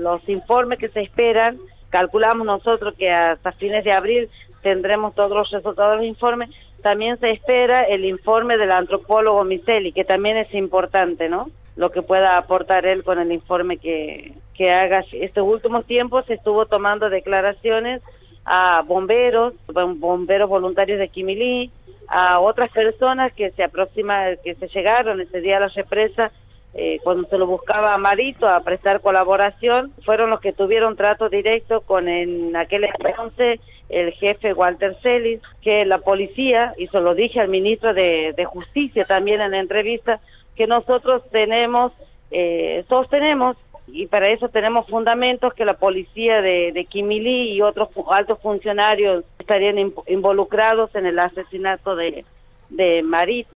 los informes que se esperan, calculamos nosotros que hasta fines de abril tendremos todos los resultados del informe. También se espera el informe del antropólogo Miseli, que también es importante, ¿no? Lo que pueda aportar él con el informe que haga. Estos últimos tiempos se estuvo tomando declaraciones a bomberos voluntarios de Quimilí, a otras personas que se llegaron ese día a la represa, cuando se lo buscaba a Marito a prestar colaboración, fueron los que tuvieron trato directo con en aquel entonces el jefe Walter Celis, que la policía, y se lo dije al ministro de Justicia también en la entrevista, que nosotros sostenemos, y para eso tenemos fundamentos, que la policía de Quimilí y otros altos funcionarios estarían involucrados en el asesinato de Marito.